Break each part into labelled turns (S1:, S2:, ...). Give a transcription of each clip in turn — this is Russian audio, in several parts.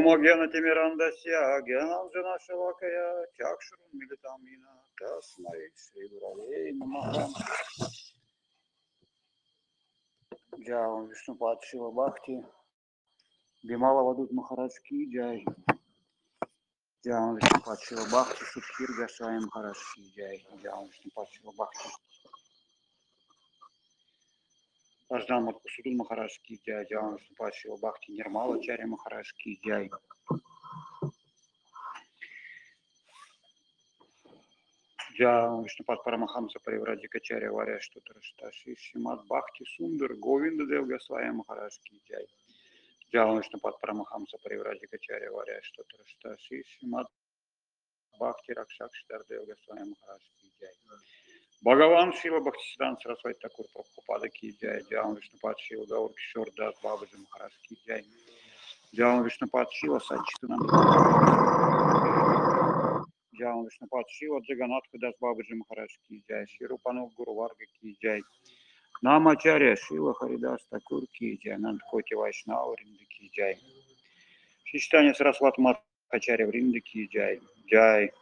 S1: Омогена Тимирандасия, Геналджана Шавакая, Чакшурун Милитамина, Тасмай, Шригуравей, Намаха. Джаун Вишнупад Шива Бхакти, Бимала Вадут Махарадж Ки Джай. Джаун Вишнупад Шива Бхакти, Субхир Гасвами Махарадж Ки Джай. Джаун Вишнупад Шива Бхакти. Аждан Маткусудун Махарадж Ки Джай. Джаун Вишнупад Шива Бхакти, Нирмала Чаря Махарадж Ки Джай. Джаун Вишнупад Парамахамса Паривраджикачаря Варя Штутарашта Шимат Бхакти Сундар Говинда Дев Госвами Махарадж Ки Джай. Джаун Вишнупад Парамахамса Паривраджикачаря Варя Штутарашта Шимат Бхакти Ракшак Штардев Госвами Махарадж Ки Джай. Бхагаван Шива Бхактисидан Сарасвати Такур Прабхупада Ки Джай. Джаун Вишнупад Шива Гаур Кишор Дас Бабаджи Махарадж Ки Джай. Джаун Вишнупад Шива Сачитананда. Джаун Вишнупад Шива Джаганатха Дас Бабаджи Махарадж Ки Джай. Ширупанув Гуру Варга Ки Джай. Намачарья Шива Харидас Такур Ки Джай. Нандкоти Вайшнава Ринда Ки Джай. Шичтани Сарасват Мадхачарья Вринда Ки Джай. Джай.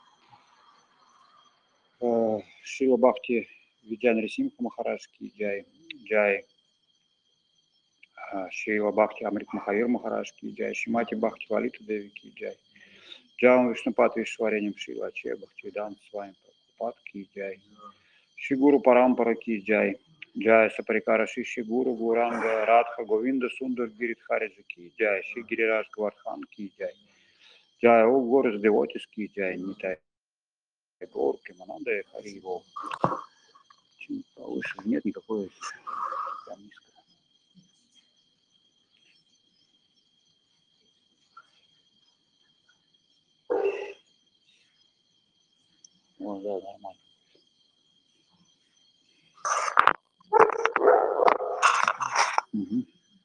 S1: Шива Бхакти Видян Рисимха Махарадж Ки Джай. Джай. Шива Бхакти Амрит Махавир Махарадж Ки Джай. Шимати Бхакти Валита Деви Ки Джай. Джаун Вишнупад Вишваренем Шива Аче Бхакти Видан с вами Прабхупад Ки Джай. Шигуру Парампара Ки Джай. Джай Сапарикара Шиши Гуру Гуранга Радха Говинда Сундар Гиридхариджа Ки Джай. Шигирираж Гвардхан Ки Джай. Джай О Город Девотис Ки Джай. Нитай Гор Кимананда Хариво. Чуть повыше нет никакой там низко. Вот, да, нормально. Угу.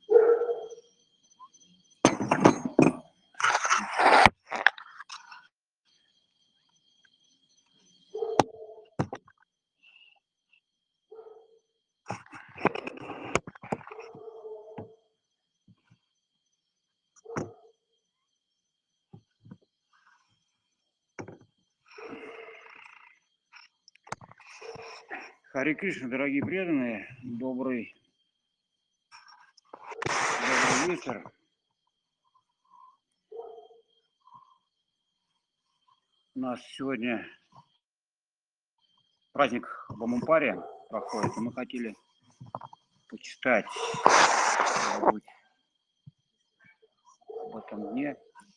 S1: Харе Кришна, дорогие преданные, добрый вечер. У нас сегодня праздник Бамумпари проходит, и мы хотели почитать об этом дне.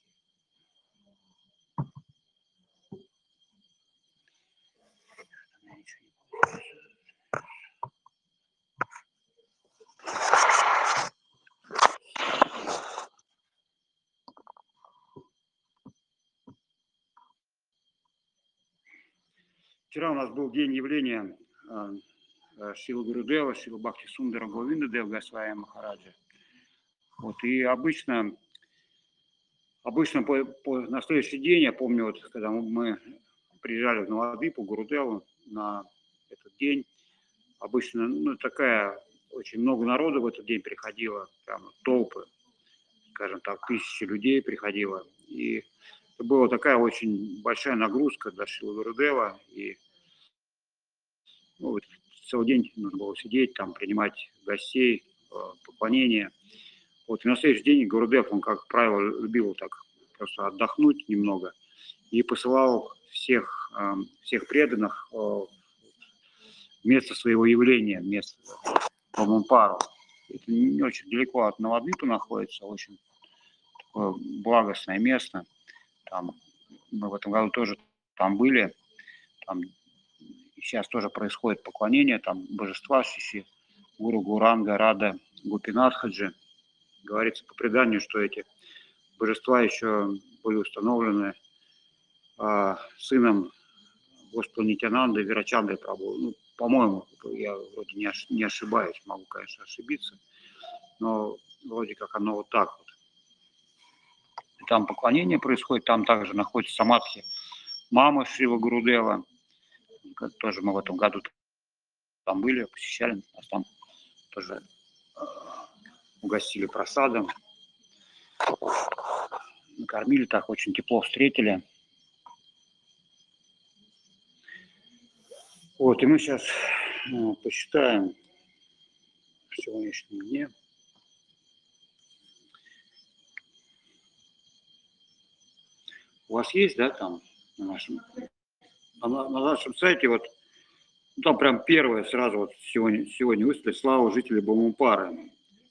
S1: Вчера у нас был день явления Шилы Гурудева, Шилы Бхакти Сундара Говинда Дев Госвами Махараджа. Вот, и обычно на следующий день, я помню, вот, когда мы приезжали в Навадвипу, Гурудеву на этот день, обычно, такая, очень много народу в этот день приходило, прям толпы, скажем так, тысячи людей приходило. И это была такая очень большая нагрузка для Шилы Гурудева. И вот, целый день нужно было сидеть, там, принимать гостей, поклонения. Вот, и на следующий день Гурудев, он, как правило, любил так просто отдохнуть немного и посылал всех преданных в место своего явления, место Бамумпару. Это не очень далеко от Навадвипы находится, очень такое благостное место. Там мы в этом году тоже там были. Там сейчас тоже происходит поклонение, там божества Шиши, Гуру Гуранга, Рада, Гопинатхаджи. Говорится по преданию, что эти божества еще были установлены сыном Господа Нитянанды Вирачандры Прабху. По-моему, я вроде не ошибаюсь, могу, конечно, ошибиться, но вроде как оно вот так вот. Там поклонение происходит, там также находится самадхи мамы Шрила Гурудева. Тоже мы в этом году там были, посещали, нас там тоже угостили просадом. накормили так, очень тепло встретили. Вот, и мы сейчас посчитаем в сегодняшнем дне. У вас есть, да, там на нашем сайте, вот ну, там прям первое сразу вот сегодня выставили славу жителей Бумупары.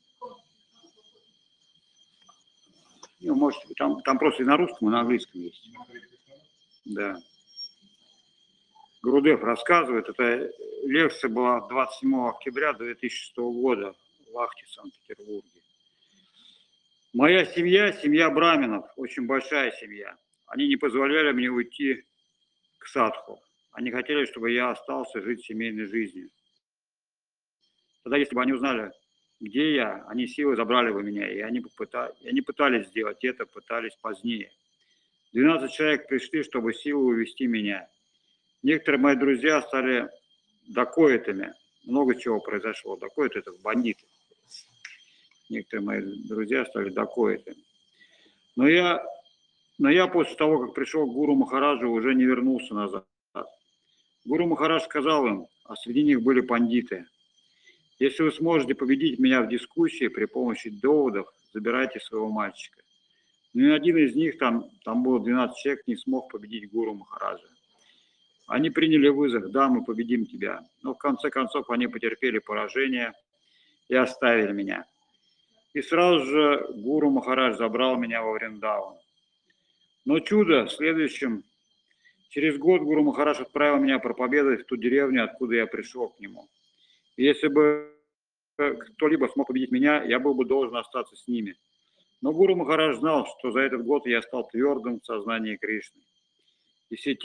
S1: Ну, может, там просто и на русском, и на английском есть. Да. Грудев рассказывает, эта лекция была 27 октября 2006 года в Лахте, Санкт-Петербурге. Моя семья, семья браминов, очень большая семья. Они не позволяли мне уйти к садху. Они хотели, чтобы я остался жить семейной жизнью. Тогда, если бы они узнали, где я, они силой забрали бы меня, и они пытались сделать это, пытались позднее. 12 человек пришли, чтобы силой увести меня. Некоторые мои друзья стали дакоитами. Много чего произошло. Дакоиты – это бандиты. Некоторые мои друзья стали дакоитами. Но я после того, как пришел к Гуру Махараджу, уже не вернулся назад. Гуру Махарадж сказал им, а среди них были бандиты. Если вы сможете победить меня в дискуссии при помощи доводов, забирайте своего мальчика. Но ни один из них, там было 12 человек, не смог победить Гуру Махараджа. Они приняли вызов, да, мы победим тебя. Но в конце концов они потерпели поражение и оставили меня. И сразу же Гуру Махарадж забрал меня во Вриндаван. Но чудо в следующем. Через год Гуру Махарадж отправил меня проповедовать в ту деревню, откуда я пришел к нему. И если бы кто-либо смог победить меня, я был бы должен остаться с ними. Но Гуру Махарадж знал, что за этот год я стал твердым в сознании Кришны. И все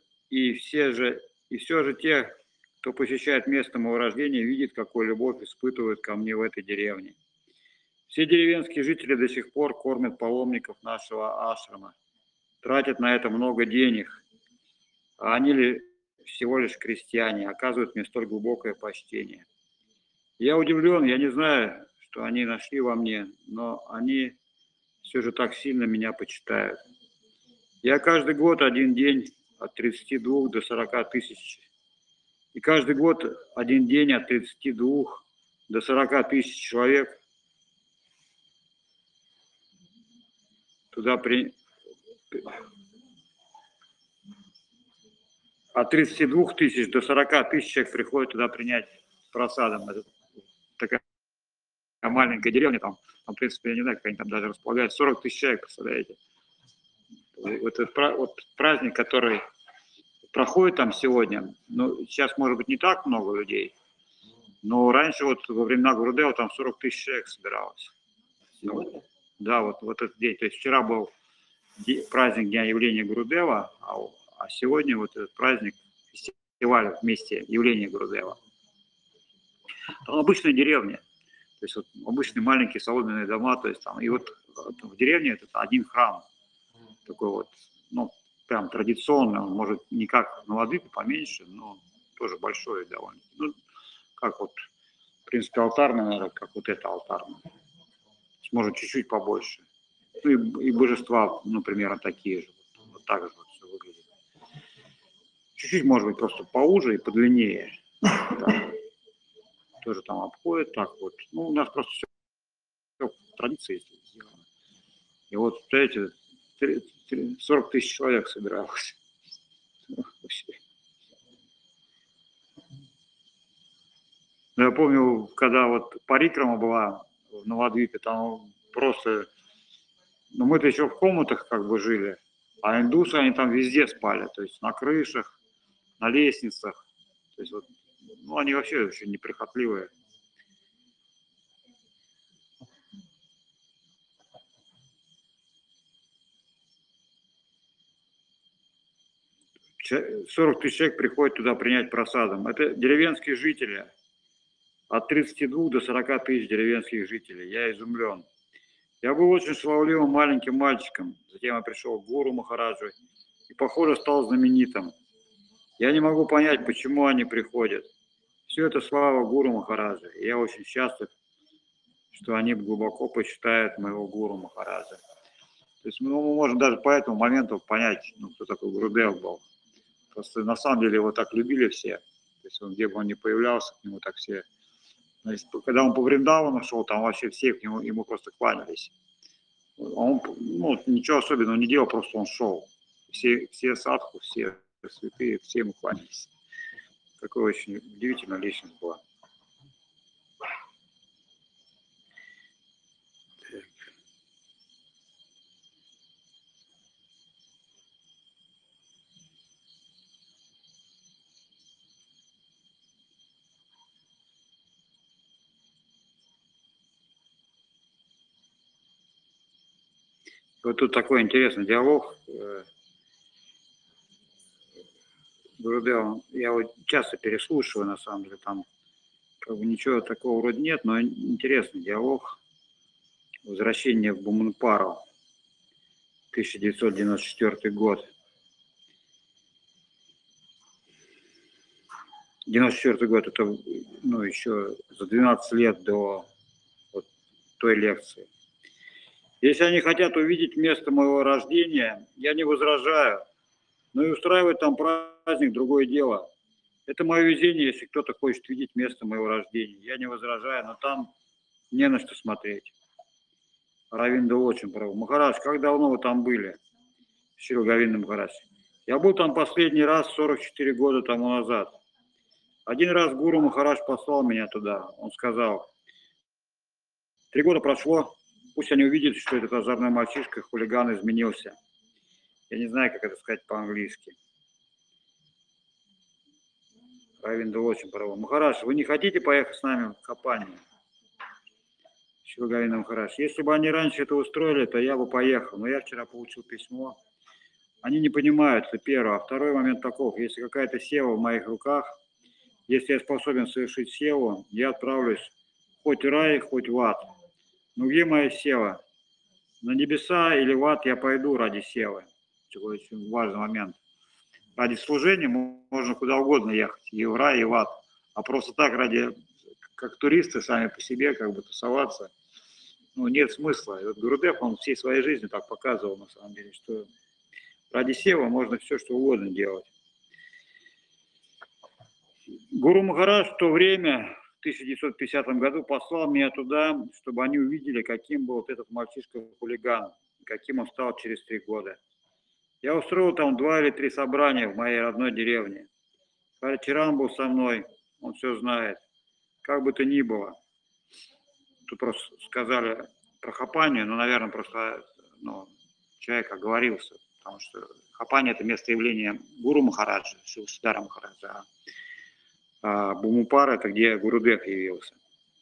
S1: же те, кто посещает место моего рождения, видит, какую любовь испытывают ко мне в этой деревне. Все деревенские жители до сих пор кормят паломников нашего ашрама, тратят на это много денег, а они всего лишь крестьяне, оказывают мне столь глубокое почтение. Я удивлен, я не знаю, что они нашли во мне, но они все же так сильно меня почитают. Я каждый год один день от 32 до 40 тысяч. И каждый год один день от 32 до 40 тысяч человек туда от 32 тысяч до 40 тысяч человек приходят туда принять просадом. Это такая маленькая деревня, там, в принципе, я не знаю, как они там даже располагают. 40 тысяч человек, представляете? Вот праздник, который проходит там сегодня, ну, сейчас, может быть, не так много людей, но раньше, вот во времена Гурудева, там 40 тысяч человек собиралось. Ну, да, вот этот день. То есть вчера был праздник Дня явления Гурудева, а сегодня вот этот праздник, фестиваль вместе явления Гурудева. Там обычная деревня, то есть вот обычные маленькие соломенные дома, то есть там, и вот в деревне это один храм, такой вот, ну, прям традиционный, он может не как Навадвипе, поменьше, но тоже большой довольно. Ну, как вот, в принципе, алтарный, наверное, как вот это алтарный. Может, чуть-чуть побольше. Ну, и божества, ну, примерно такие же. Вот так же вот все выглядит. Чуть-чуть, может быть, просто поуже и подлиннее. Так. Тоже там обходит так вот. Ну, у нас просто все в традиции сделано. И вот, представляете, 40 тысяч человек собиралось. Я помню, когда вот парикрама была в Навадвипе, там просто... Ну, мы-то еще в комнатах как бы жили, а индусы, они там везде спали, то есть на крышах, на лестницах. То есть вот, ну, они вообще очень неприхотливые. Че- 40 тысяч человек приходят туда принять просадом. Это деревенские жители. От 32 до 40 тысяч деревенских жителей. Я изумлен. Я был очень славливым маленьким мальчиком. Затем я пришел к Гуру Махараджу и, похоже, стал знаменитым. Я не могу понять, почему они приходят. Все это слава Гуру Махараджа. И я очень счастлив, что они глубоко почитают моего Гуру Махараджа. То есть мы можем даже по этому моменту понять, ну, кто такой Гурудев был. Просто на самом деле его так любили все. То есть он, где бы он ни появлялся, к нему так все... Значит, когда он по Вриндавану шел, там вообще все к нему, ему просто кланялись. Он, ну, ничего особенного не делал, просто он шел. Все садху, все святые, все ему кланялись. Такая очень удивительная личность была. Вот тут такой интересный диалог. Гурудев, я вот часто переслушиваю, на самом деле, там как бы ничего такого вроде нет, но интересный диалог. Возвращение в Буманпару, 1994 год. 94 год, это, ну, еще за 12 лет до вот той лекции. Если они хотят увидеть место моего рождения, я не возражаю. Но и устраивать там праздник – другое дело. Это мое везение, если кто-то хочет видеть место моего рождения. Я не возражаю, но там не на что смотреть. Равинда очень прав. Махарадж, как давно вы там были? Шри Говинда Махарадж. Я был там последний раз 44 года тому назад. Один раз Гуру Махарадж послал меня туда. Он сказал, 3 года прошло, пусть они увидят, что этот озорной мальчишка, хулиган, изменился. Я не знаю, как это сказать по-английски. Равинда очень прав. Махарадж, вы не хотите поехать с нами в Хапани? Шри Говинда Махарадж. Если бы они раньше это устроили, то я бы поехал. Но я вчера получил письмо. Они не понимают, это первое. А второй момент таков. Если какая-то сева в моих руках, если я способен совершить севу, я отправлюсь хоть в рай, хоть в ад. Но где моя сева? На небеса или в ад я пойду ради севы. Это очень важный момент. Ради служения можно куда угодно ехать, и в рай, и в ад. А просто так ради, как туристы сами по себе, как бы тусоваться, ну, нет смысла. И вот Гурудев, он всей своей жизнью так показывал, на самом деле, что ради сева можно все, что угодно делать. Гуру Махарадж в то время, в 1950 году, послал меня туда, чтобы они увидели, каким был вот этот мальчишка-хулиган, каким он стал через 3 года. Я устроил там 2 или 3 собрания в моей родной деревне. Харичаран был со мной, он все знает. Как бы то ни было. Тут просто сказали про Хапанию, но, наверное, просто человек оговорился, потому что Хапания – это место явления Гуру Махараджа, Шивасидара Махараджа, а Бумупара – это где Гурудев явился.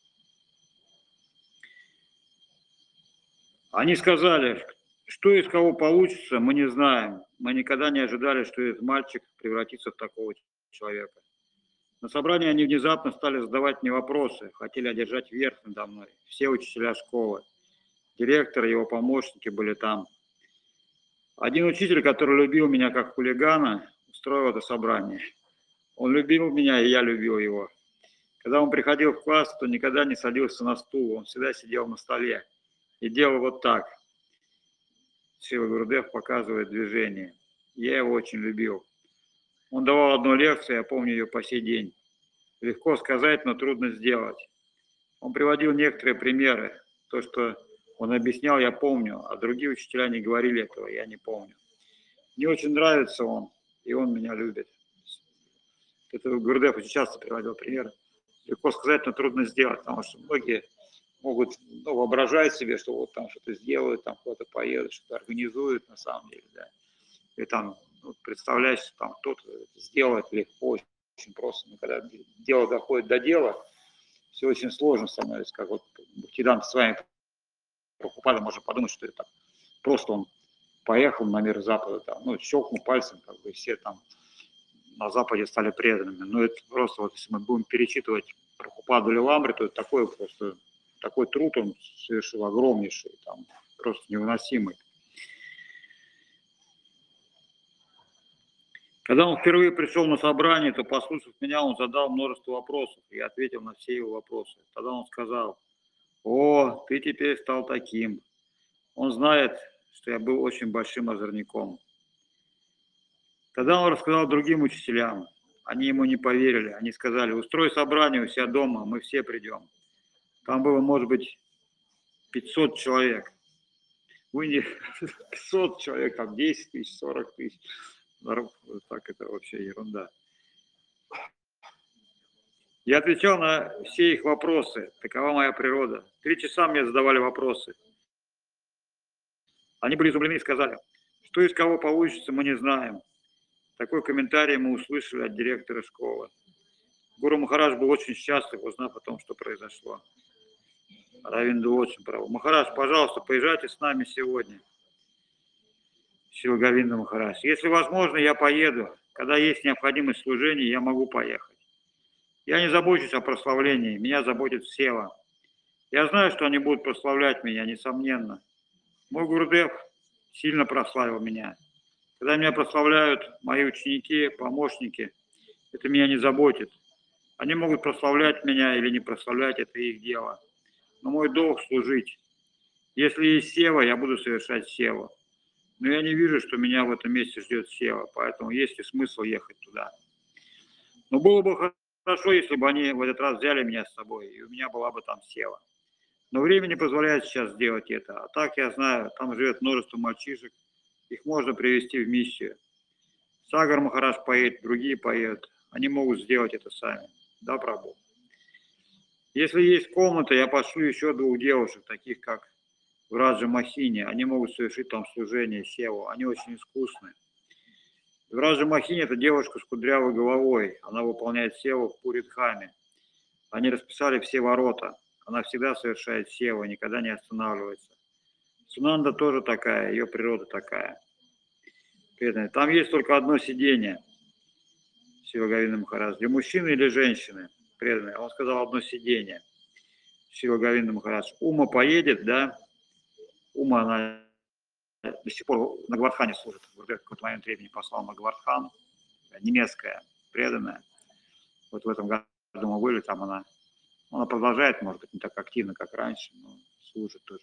S1: Они сказали, что из кого получится, мы не знаем. Мы никогда не ожидали, что этот мальчик превратится в такого человека. На собрании они внезапно стали задавать мне вопросы, хотели одержать верх надо мной. Все учителя школы, директор и его помощники были там. Один учитель, который любил меня как хулигана, устроил это собрание. Он любил меня, и я любил его. Когда он приходил в класс, то никогда не садился на стул, он всегда сидел на столе и делал вот так. Шрила Гурудев показывает движение. Я его очень любил. Он давал одну лекцию, я помню ее по сей день. Легко сказать, но трудно сделать. Он приводил некоторые примеры. То, что он объяснял, я помню, а другие учителя не говорили этого, я не помню. Мне очень нравится он, и он меня любит. Это Гурудев очень часто приводил примеры. Легко сказать, но трудно сделать, потому что многие могут воображать себе, что вот там что-то сделают, там куда-то поедут, что-то организуют на самом деле, да. И там представляешь, что там кто-то сделает легко, очень просто. Но когда дело доходит до дела, все очень сложно становится, как вот Бхактисиданта с вами Прабхупада можно подумать, что это просто он поехал на мир Запада, там, щелкнул пальцем, как бы все там на Западе стали преданными. Но это просто, вот если мы будем перечитывать Прабхупаду Лиламри, то это такой труд он совершил огромнейший, там, просто невыносимый. Когда он впервые пришел на собрание, то, послушав меня, он задал множество вопросов, и я ответил на все его вопросы. Тогда он сказал: «О, ты теперь стал таким». Он знает что я был очень большим озорником. Тогда он рассказал другим учителям. Они ему не поверили. Они сказали: устрой собрание у себя дома, мы все придем. Там было, может быть, 500 человек. Вы не 500 человек, там 10 тысяч, 40 тысяч. Так это вообще ерунда. Я отвечал на все их вопросы. Такова моя природа. 3 часа мне задавали вопросы. Они были изумлены и сказали: что из кого получится, мы не знаем. Такой комментарий мы услышали от директора школы. Гуру Махарадж был очень счастлив, узнав о том, что произошло. Равинду очень прав. Махарадж, пожалуйста, поезжайте с нами сегодня. Шила Говинда Махарадж. Если возможно, я поеду. Когда есть необходимость служения, я могу поехать. Я не забочусь о прославлении, меня заботит Сева. Я знаю, что они будут прославлять меня, несомненно. Мой Гурудев сильно прославил меня. Когда меня прославляют мои ученики, помощники, это меня не заботит. Они могут прославлять меня или не прославлять, это их дело. Но мой долг служить. Если есть Сева, я буду совершать Севу. Но я не вижу, что меня в этом месте ждет Сева, поэтому есть ли смысл ехать туда. Но было бы хорошо, если бы они в этот раз взяли меня с собой, и у меня была бы там Сева. Но время не позволяет сейчас сделать это. А так я знаю, там живет множество мальчишек, их можно привести в миссию. Сагар Махарадж поедет, другие поедут. Они могут сделать это сами. Да, Прабху? Если есть комната, я пошлю еще 2 девушек, таких как в Раджа Махине. Они могут совершить там служение Севу. Они очень искусны. В Раджа Махине это девушка с кудрявой головой. Она выполняет Севу в Пуридхаме. Они расписали все ворота. Она всегда совершает Севу, никогда не останавливается. Сунанда тоже такая, ее природа такая. Там есть только одно сиденье. Шила Говинда Махарадж. Для мужчины или женщины? Преданные. Он сказал одно сиденье. Шила Говинда Махарадж. Ума поедет, да? Ума, она до сих пор на Гвардхане служит. В какой-то момент времени послал на Гвардхан. Немецкая, преданная. Вот в этом году мы были, там она продолжает, может быть, не так активно, как раньше, но служит тоже.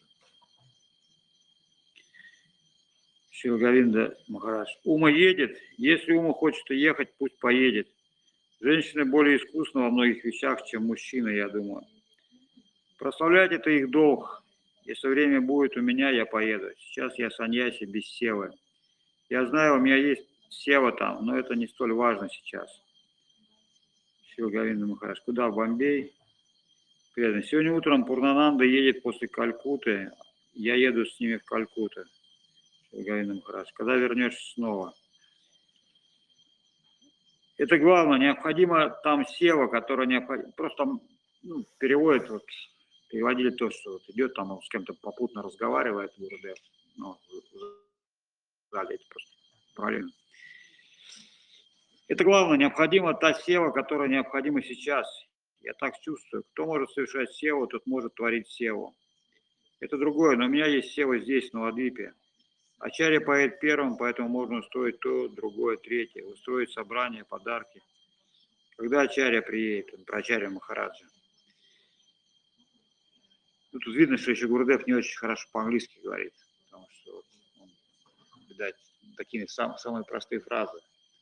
S1: Шила Говинда Махарадж. Ума едет. Если Ума хочет ехать, пусть поедет. Женщины более искусны во многих вещах, чем мужчины, я думаю. Прославлять это их долг. Если время будет у меня, я поеду. Сейчас я саньяси без севы. Я знаю, у меня есть сева там, но это не столь важно сейчас. Шила Говинда Махарадж. Куда? В Бомбей? Преданный. Сегодня утром Пурнананда едет после Калькутты. Я еду с ними в Калькутту. Шила Говинда Махарадж. Когда вернешься снова? Это главное, необходимо там сева, которая необходима. Просто там переводит, вот, переводили то, что вот идет там, он с кем-то попутно разговаривает, Гурудев. Ну, далее это просто правильно. Это главное, необходима та сева, которая необходима сейчас. Я так чувствую. Кто может совершать севу, тот может творить севу. Это другое, но у меня есть сева здесь, на Ладвипе. Ачарья поедет первым, поэтому можно устроить то, другое, третье. Устроить собрание, подарки. Когда Ачарья приедет, про Ачарья Махараджа. Тут видно, что еще Гурудев не очень хорошо по-английски говорит, потому что он, видать, такие самые простые фразы.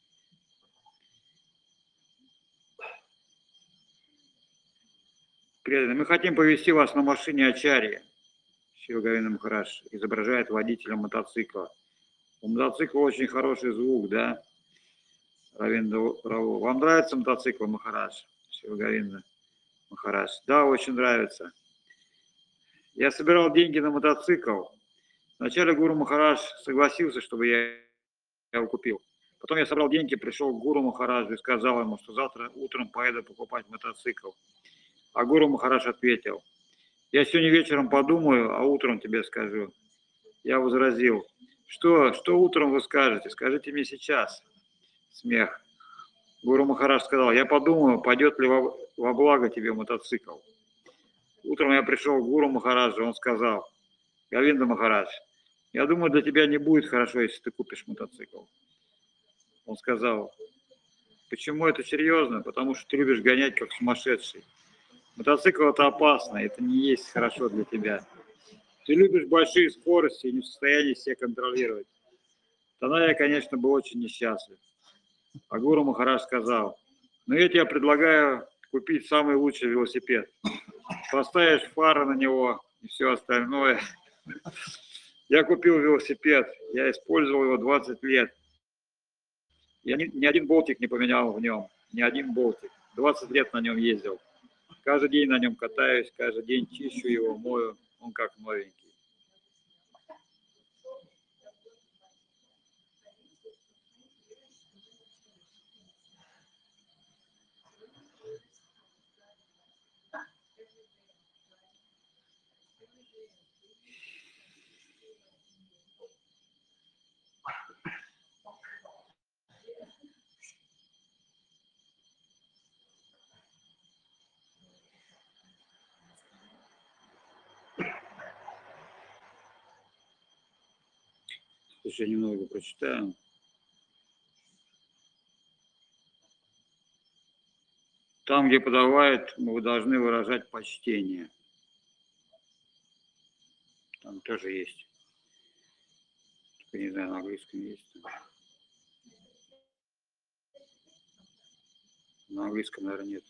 S1: Преданные, мы хотим повезти вас на машине Ачарьи. Шила Говинда Махарадж изображает водителя мотоцикла. У мотоцикла очень хороший звук, да? Равинда Раву. Вам нравится мотоцикл, Махарадж? Шила Говинда Махарадж. Да, очень нравится. Я собирал деньги на мотоцикл. Вначале Гуру Махарадж согласился, чтобы я его купил. Потом я собрал деньги, пришел к Гуру Махараджу и сказал ему, что завтра утром поеду покупать мотоцикл. А Гуру Махарадж ответил: я сегодня вечером подумаю, а утром тебе скажу. Я возразил: что утром вы скажете? Скажите мне сейчас. Смех. Гуру Махарадж сказал: я подумаю, пойдет ли во благо тебе мотоцикл. Утром я пришел к Гуру Махараджу, он сказал: Говинда Махарадж, я думаю, для тебя не будет хорошо, если ты купишь мотоцикл. Он сказал: почему это серьезно? Потому что ты любишь гонять как сумасшедший. Мотоцикл это опасно, это не есть хорошо для тебя. Ты любишь большие скорости и не в состоянии себя контролировать. Тогда я, конечно, был очень несчастлив. А Гуру Махарадж сказал: ну я тебе предлагаю купить самый лучший велосипед. Поставишь фары на него и все остальное. Я купил велосипед, я использовал его 20 лет. Я ни один болтик не поменял в нем, ни один болтик. 20 лет на нем ездил. Каждый день на нем катаюсь, каждый день чищу его, мою, он как новенький. Слушай, я немного прочитаю. Там, где подавают, вы должны выражать почтение. Там тоже есть. Только не знаю, на английском есть. На английском, наверное, нет.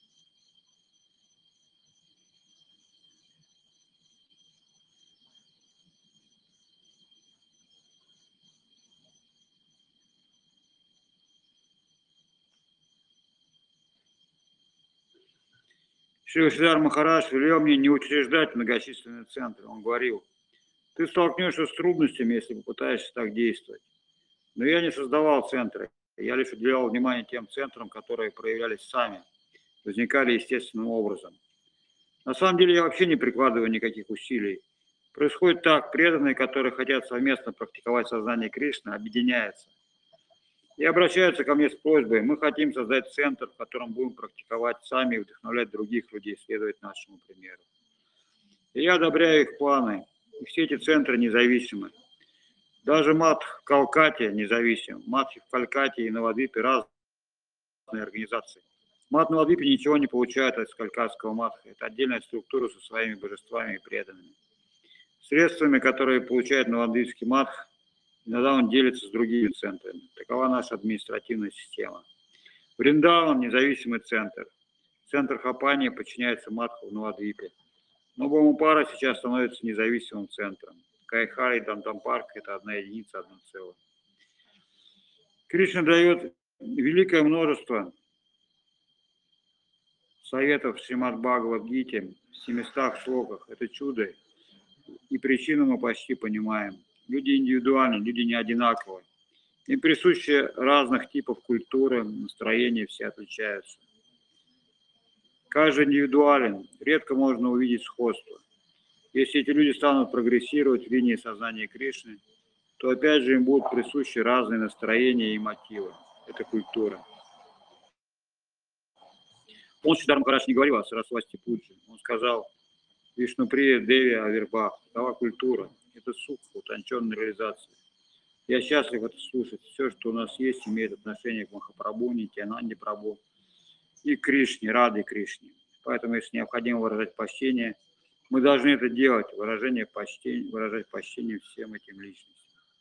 S1: Шри Шридар Махарадж велел мне не учреждать многочисленные центры. Он говорил: ты столкнешься с трудностями, если попытаешься так действовать. Но я не создавал центры. Я лишь уделял внимание тем центрам, которые проявлялись сами, возникали естественным образом. На самом деле я вообще не прикладываю никаких усилий. Происходит так: преданные, которые хотят совместно практиковать сознание Кришны, объединяются и обращаются ко мне с просьбой: мы хотим создать центр, в котором будем практиковать сами и вдохновлять других людей следовать нашему примеру. И я одобряю их планы, и все эти центры независимы. Даже Мадх в Калкатте независим. Мадхи в Калкатте и Навадвипе разные организации. Мадх Навадвипе ничего не получает от Калькатского Мадха. Это отдельная структура со своими божествами и преданными. Средствами, которые получает Навадвипский Мадх, иногда он делится с другими центрами. Такова наша административная система. Вриндаван – независимый центр. Центр Хапани подчиняется Мадху в Навадвипе. Но Бхумупара сейчас становится независимым центром. Кайхара и Дантампарк – это одна единица, одно целое. Кришна дает великое множество советов в Шримад Бхагавад-гите в 700 шлоках. Это чудо. И причину мы почти понимаем. Люди индивидуальны, люди не одинаковые. Им присущи разных типов культуры, настроения, все отличаются. Каждый индивидуален, редко можно увидеть сходство. Если эти люди станут прогрессировать в линии сознания Кришны, то опять же им будут присущи разные настроения и мотивы. Это культура. Он Шридар Махарадж не говорил о Сарасвати Пуджи. Он сказал: Вишнуприя Деви Авербах. Такова культура. Это сукха, утонченная реализация. Я счастлив это слушать. Все, что у нас есть, имеет отношение к Махапрабху, Нитьянанде Прабху и Кришне, Раде Кришне. Поэтому, если необходимо выражать почтение, мы должны это делать, выражать почтение всем этим личностям.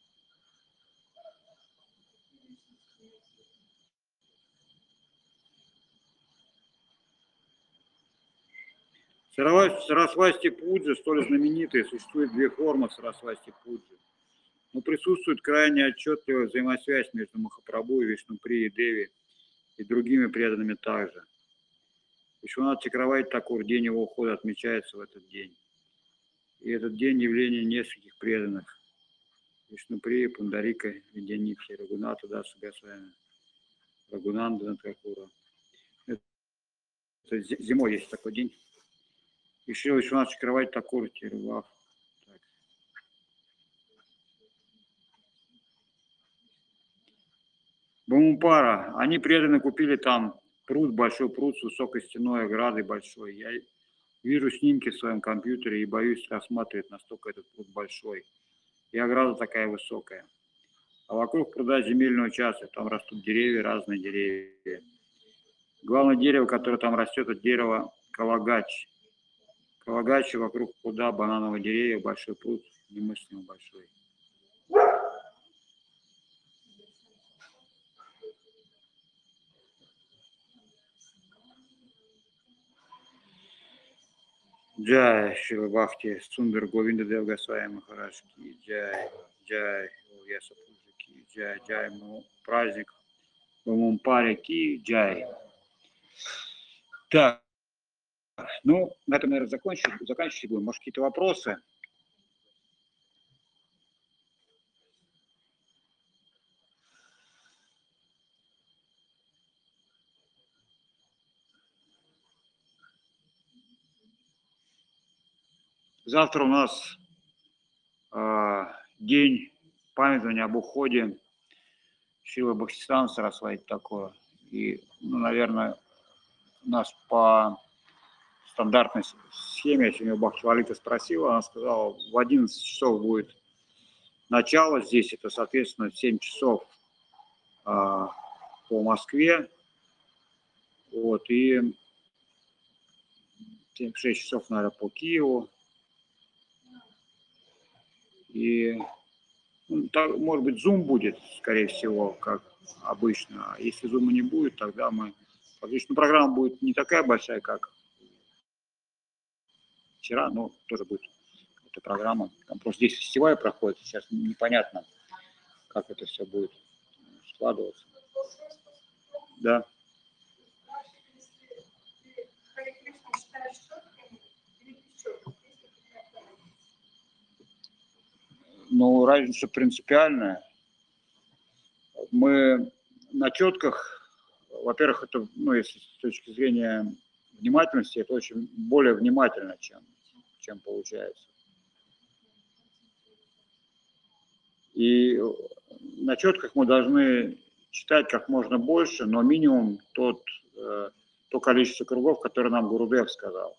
S1: Сарасвати Пуджи столь знаменитые, существует две формы Сарасвати Пуджи. Но присутствует крайне отчетливая взаимосвязь между Махапрабху и Вишнуприей Деви и другими преданными также. Вишванат Чакраварти Такур, день его ухода, отмечается в этот день. И этот день явления нескольких преданных. Вишнуприя, Пундарика, Видяникхи, Рагуната Даса Госвами, Рагунанда Такура. Это зимой есть такой день. И Шрила Вишванат Чакраварти Такур Тирував. Бхумупара, они преданно купили там пруд, большой пруд с высокой стеной, оградой большой. Я вижу снимки в своем компьютере и боюсь рассматривать, настолько этот пруд большой. И ограда такая высокая. А вокруг пруда земельный участок, там растут деревья, разные деревья. Главное дерево, которое там растет, это дерево Калагач. Калагачи вокруг пруда, банановые деревья, большой пруд, немыслимо большой. Джай, Шива Бхакти, Сундар Говинда Дев Госвами Махарадж ки джай, джай, Яса Пуджи ки джай, джай, праздник Мумпари ки джай. Так, ну, на этом, наверное, заканчивать будем. Может, какие-то вопросы? Завтра у нас день памятования об уходе Шрилы Бхактисиддханта Сарасвати такое. И, ну, наверное, у нас по стандартной схеме, я сегодня у Бхактивалиты спросила, она сказала, в 11 часов будет начало здесь, это, соответственно, 7 часов по Москве, вот, и 7-6 часов, наверное, по Киеву. И, ну, так, может быть, Zoom будет, скорее всего, как обычно. А если Zoom не будет, тогда мы... Фактически, программа будет не такая большая, как вчера, но тоже будет эта программа. Там просто здесь фестиваль проходит, сейчас непонятно, как это все будет складываться. Да. Ну, разница принципиальная. Мы на четках, во-первых, это, ну, если с точки зрения внимательности, это очень более внимательно, чем получается. И на четках мы должны читать как можно больше, но минимум то количество кругов, которое нам Гурудев сказал.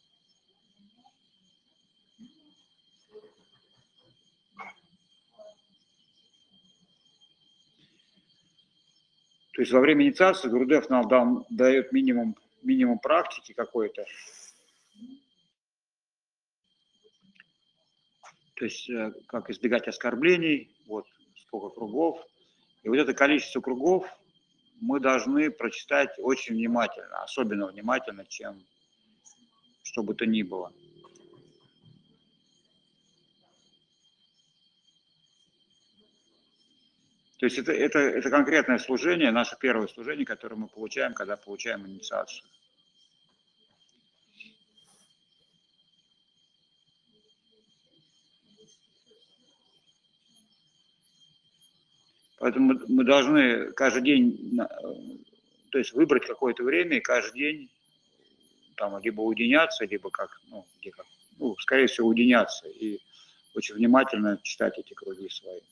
S1: То есть во время инициации Гурудев нам дает минимум практики какой-то. То есть как избегать оскорблений, вот сколько кругов. И вот это количество кругов мы должны прочитать очень внимательно, особенно внимательно, чем что бы то ни было. То есть это конкретное служение, наше первое служение, которое мы получаем, когда получаем инициацию. Поэтому мы должны каждый день, то есть выбрать какое-то время и каждый день там либо уединяться, либо скорее всего, уединяться и очень внимательно читать эти круги свои.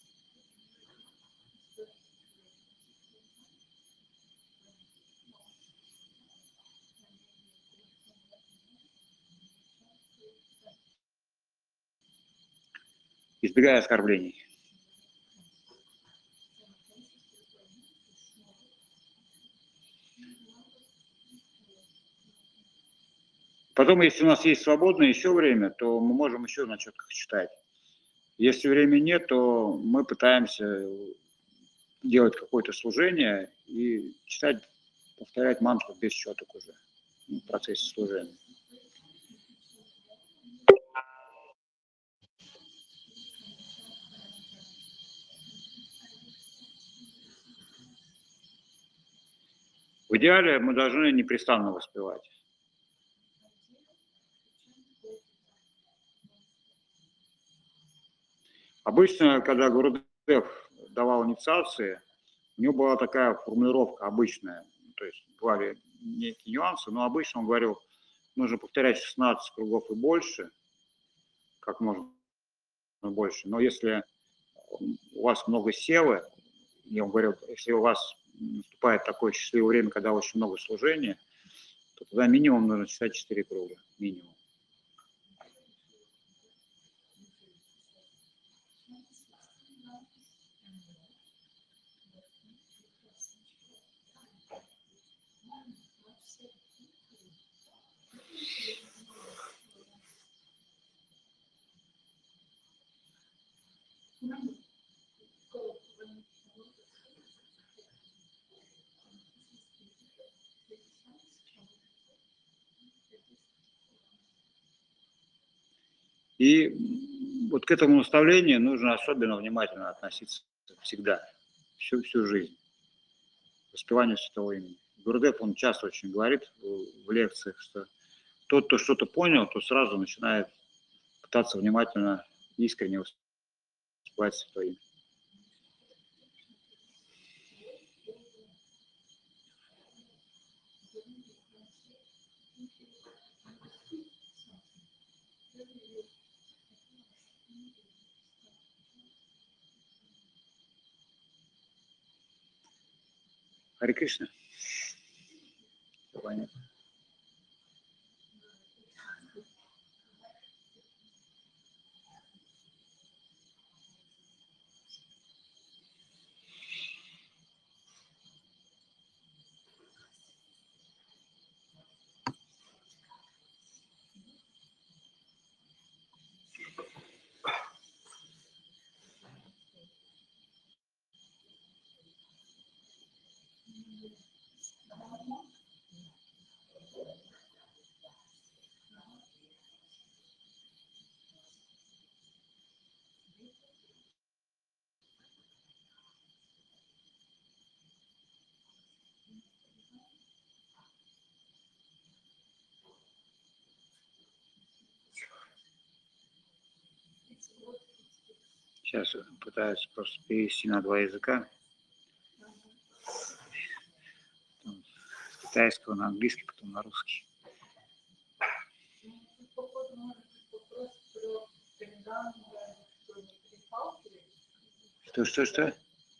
S1: Избегая оскорблений. Потом, если у нас есть свободное еще время, то мы можем еще на четках читать. Если времени нет, то мы пытаемся делать какое-то служение и читать, повторять мантру без четок уже в процессе служения. В идеале мы должны непрестанно воспевать. Обычно, когда Гурудев давал инициации, у него была такая формулировка обычная, то есть бывали некие нюансы, но обычно он говорил, нужно повторять 16 кругов и больше, как можно больше. Но если у вас много силы, я вам говорю, если у вас наступает такое счастливое время, когда очень много служения, то тогда минимум нужно читать 4 круга, минимум. И вот к этому наставлению нужно особенно внимательно относиться всегда, всю жизнь, к воспеванию святого имени. Гурудев, он часто очень говорит в лекциях, что тот, кто что-то понял, то сразу начинает пытаться внимательно, искренне воспевать святое имя. Харе Кришна. Понятно. Сейчас пытаюсь просто перевести на два языка. С китайского на английский, потом на русский. Что?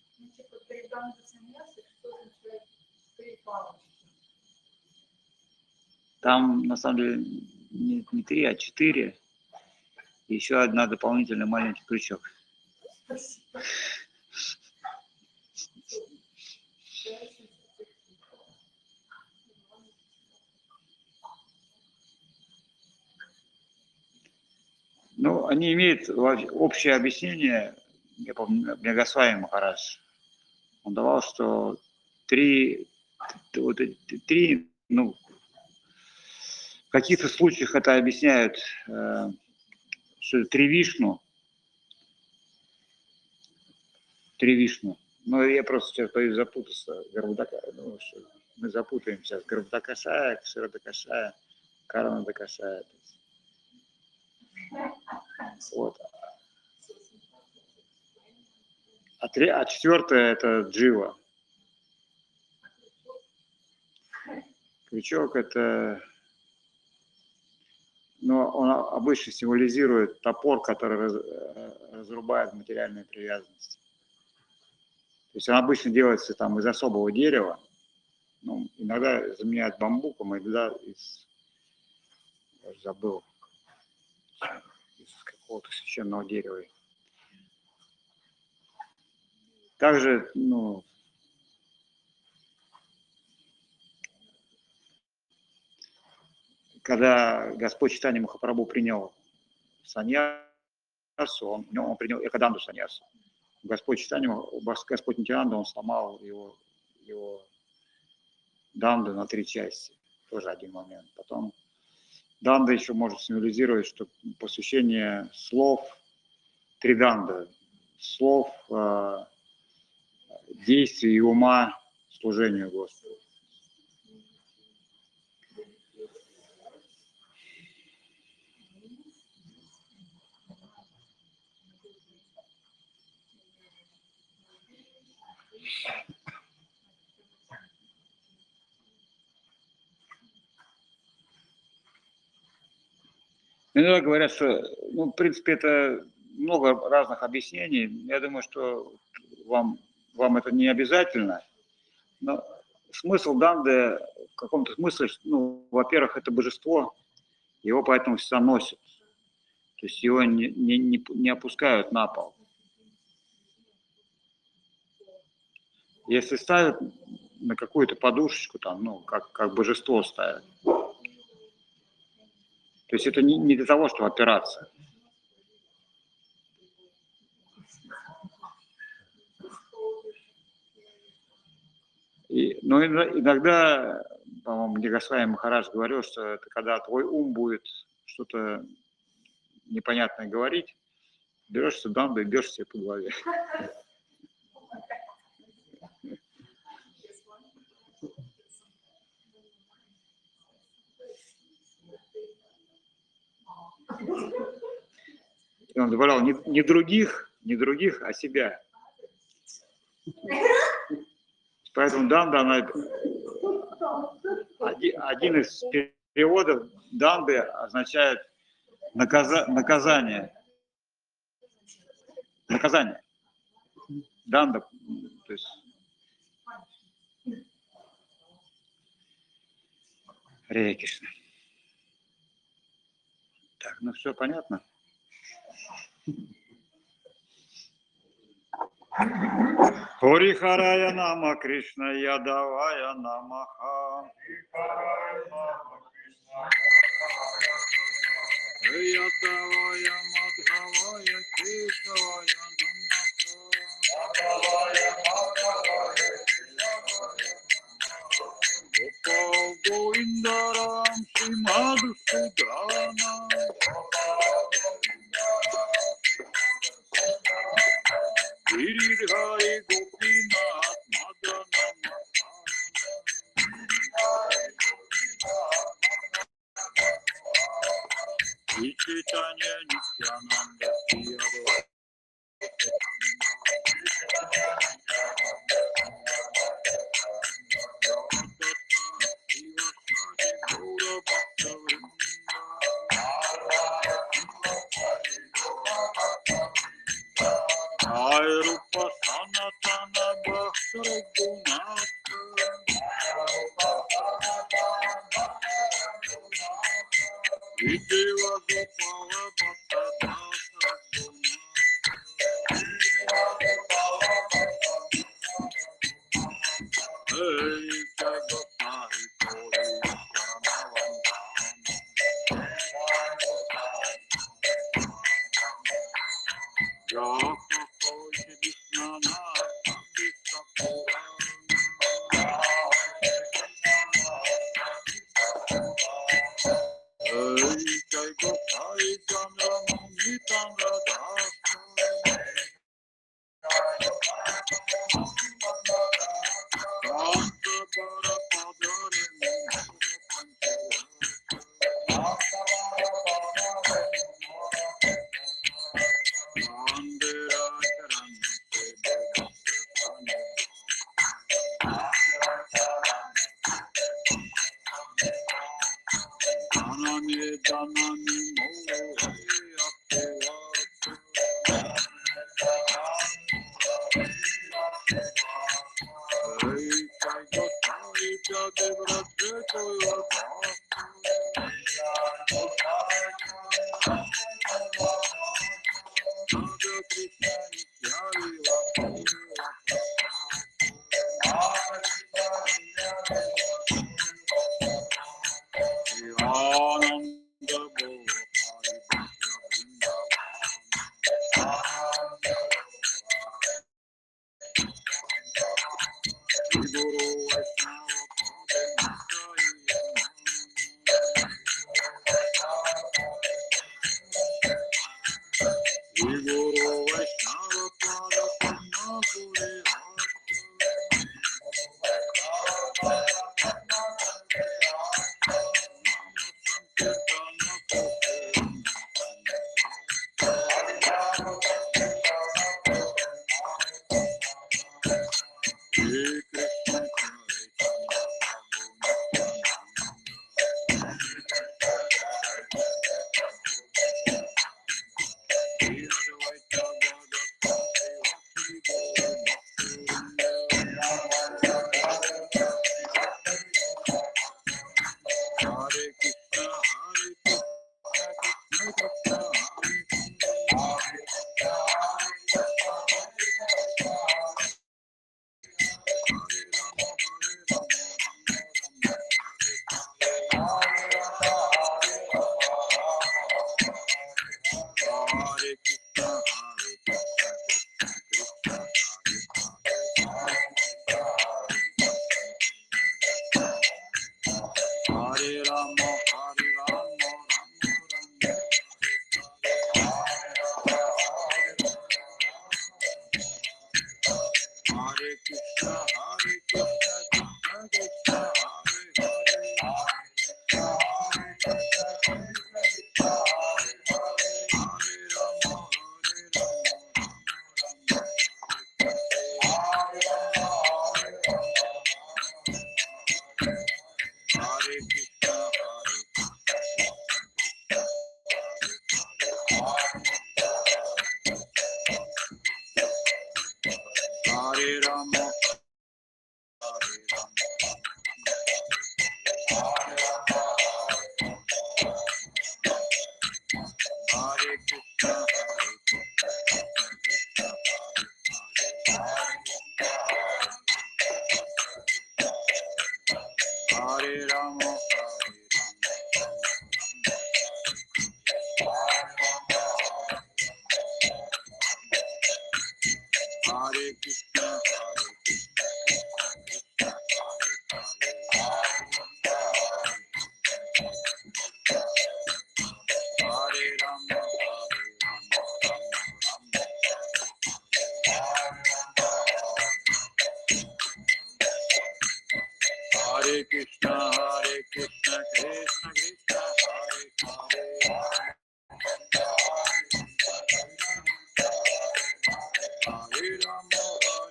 S1: Там, на самом деле, не 3, а 4. И еще одна дополнительный маленький крючок. Ну, они имеют общее объяснение. Я помню, Мегасвами Махарадж. Он давал, что три, ну, в каких-то случаях это объясняют, что три Вишну. Но я просто сейчас боюсь запутаться. Мы запутаемся. Гарбхадакашая, Кширадакашая, Каранадакашая. Вот. А четвертое это Джива. Крючок это, но он обычно символизирует топор, который разрубает материальные привязанности. То есть он обычно делается там из особого дерева, ну, иногда заменяют бамбуком, иногда я забыл, из какого-то священного дерева. Также, ну, когда Господь Чайтанья Махапрабху принял саньясу, он принял Экаданду саньясу. Господь Чайтанья, Господь Нитьянанда, он сломал его данду на 3 части. Тоже один момент. Потом данда еще может символизировать, что посвящение слов, 3 данды, слов, действий и ума служению Господу. Иногда говорят, что, ну, в принципе, это много разных объяснений. Я думаю, что вам это не обязательно. Но смысл данды в каком-то смысле, ну, во-первых, это божество, его поэтому всегда носят. То есть его не опускают на пол. Если ставят на какую-то подушечку, там, ну, как божество ставят, то есть это не для того, чтобы опираться. Но иногда, по-моему, Госвами Махарадж говорил, что это когда твой ум будет что-то непонятное говорить, берешься дамбы и бьешь себе по голове. И он добавлял не других, а себя. Поэтому дамба, она один из переводов дамбы означает наказание. Наказание. Данда, то есть Харе Кришна. Так, ну все понятно. Хорихарая нама Кришна Ядавая намаха. Ядавая Мадхавая Кешавая намаха. Gopal Govindaram Srimad Sudhana Giridhari Gopinath Madana Chaitanya Nityananda Sri Advaita Rupa Sanatana Bhakta Gunata Videva Gopala Bhakta Dasa Hey Jagopari Kori Hare Rama, Hare Krishna, Hare Rama, Hare Krishna, Krishna Krishna, Hare Hare, Hare Rama,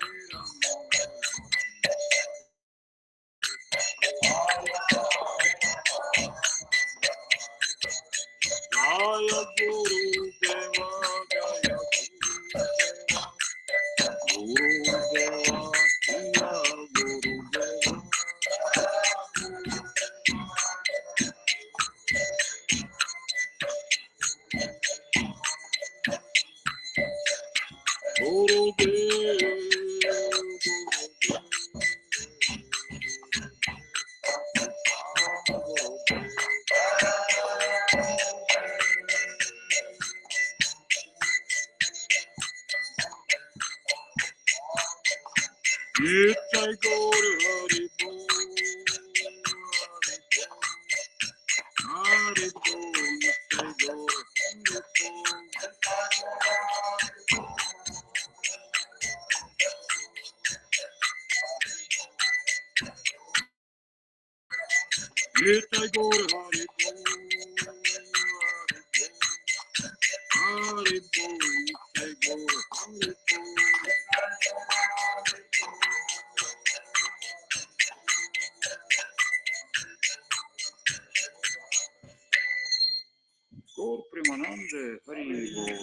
S1: Jaya Guru Deva, Jaya Guru Deva, Jaya Guru Deva. Guru Deva, Nitai Gaur Hari Bol, Hari Bol, Nitai Gaur Hari Bol. Nitai Gaur Hari Bol, Hari Bol, Nitai Gaur Hari Bol. Gaur Premanande Hari Bol.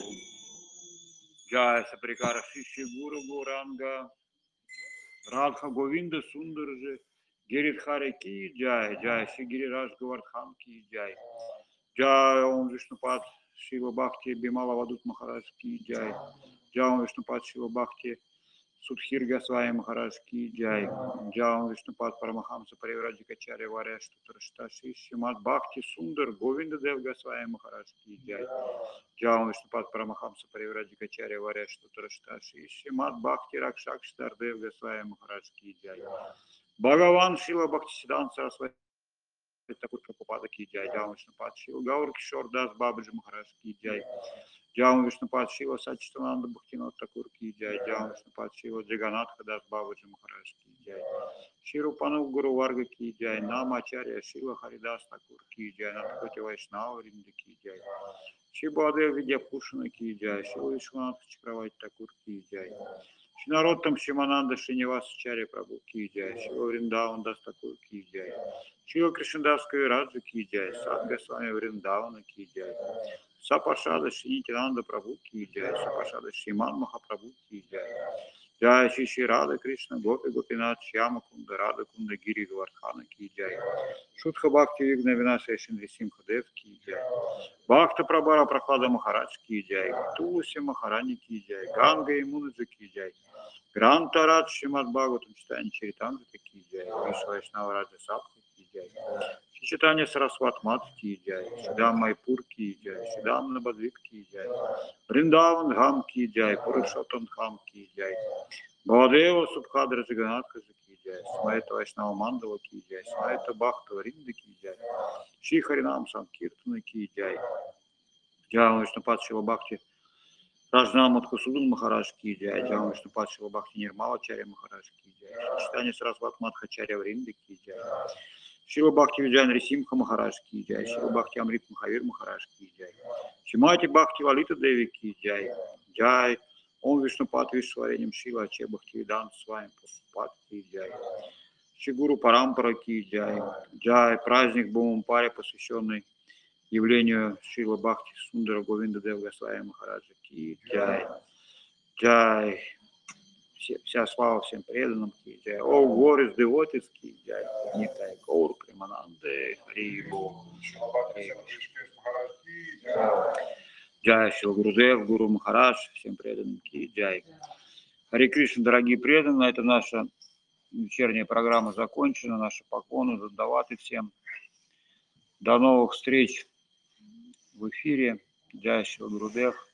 S1: Jai Saprikara Shishi Guru Gauranga, Radha Govinda Sundarji, Giridhari Ki Jai, Jai Shri Giriraj Govardhan Ki Jai, Jai Om Vishnupad Shiva Bhakti Bimala Vadut Maharaj Ki Jai, Jai Om Vishnupad Shiva Bhakti Sudhir Goswami Maharaj Ki Jai, Jai Om Vishnupad Paramahamsa Parivrajakacharya Varesh Tutrashta Shishimad Bhakti Sundar Govinda Dev Goswami Maharaj Ki Jai, Jai Om Vishnupad Paramahamsa Parivrajakacharya Varesh Tutrashta Shishimad Bhakti Rakshakshtar Dev Goswami Maharaj Ki Jai, Bhagavan Shila Bhaktisiddhanta Saraswati Thakur Prabhupada Ki Jai, Jai Om Vishnupad Shiva Gaur Kishore Das Babaji Maharaj Ki Jai, Jai Om Vishnupad Shiva Sachidananda Bhaktivinoda Thakur Ki Jai, Jai Om Vishnupad Shiva Jagannatha Das Babaji Maharaj Ki Jai, Shri Rupanuk Guru Varga Ki Jai, Namacharya Shiva Haridas Thakur Ki Jai, Nadkoti Vaishnava Vrinda Ki Jai, Shri Baladev Vidyabhushan Ki Jai, Shri Vishwanath Chakravati Thakur Ki Jai, Shri Narottam Shimananda Srinivas Acharya Prabhu Ki Jai, Shri Vrindavan Das Thakur Ki Jai, Shri Krishnadas Kaviraj Ki Jai, Sat Goswami Vrindavana Ki Jai, Sapashada Shri Nityananda Prabhu Ki Jai, Sapashada Shriman Mahaprabhu Ki Jai, Jai Shri Shri Radha Krishna Gopi Gopinath Shyama Kunda Radha Kunda Giri Govardhana Ki Jai, Shudha Bhakti Vigna Vinasaya Shindri Simhadev Ki Jai, Bhakta Prabhara Prahlada Maharaj Ki Jai, Tulsi Maharani Ki Jai, Ganga Yamunji Ki Jai, Grantaraj Shrimad Bhagavatam Читание Чаритамрita Ki Jai, Вишну Вайшнава Раджа Сабха Ki Jai, Читание Сарасват Мат Ki Jai, Шидам Майпур Ki Jai, Шидам Набадвип Ki Jai, Вриндаван Dham Ki Jai, Purushottama Dham Ki Jai, Baladeva Subhadra Jagannath Ki Jai, Смайта Вайшнава Мандала Ki Jai, Смайта Бхакта Вринда Ki Jai, Шри Харинам Санкиртана Ki Jai, Jai Вишнупад Шива Бхакти Раджна Мадхусудан Махарадж Ки Джай, Jai Om Vishnupad Shiva Bhakti Nirmalacharya Maharaj Ki Jai, Читание Сарасват Мадхачарья Вринда Ki Jai, Шива Бхакти Виджай Нарисимха Махарадж Ki Jai, Шива Бхакти Амрит Махавир Махарадж Ki Jai, Шимати Бхакти Валита Деви Ki Jai, Jai Om Vishnupad Вишвареням Шива Аче Бхакти Веданта Свами Пад Ki Jai, Шри Гуру Парампара Ki Jai, Jai праздник Бхумпаре, посвященный явлению Шрила Бхакти Сундара Говинда Дев Госвами Махараджа Ки Джай, Джай, вся слава всем преданным Ки Джай, All glories devotees Ки Джай, Нитай Гаур Примананде Хари Бог, Джай Шрила Гурудев, Гуру Махарадж, всем преданным Ки Джай. Хари Кришна, дорогие преданные, это наша вечерняя программа закончена. Наши поклоны, задаваты всем. До новых встреч в эфире. Джай Шри Гурудев.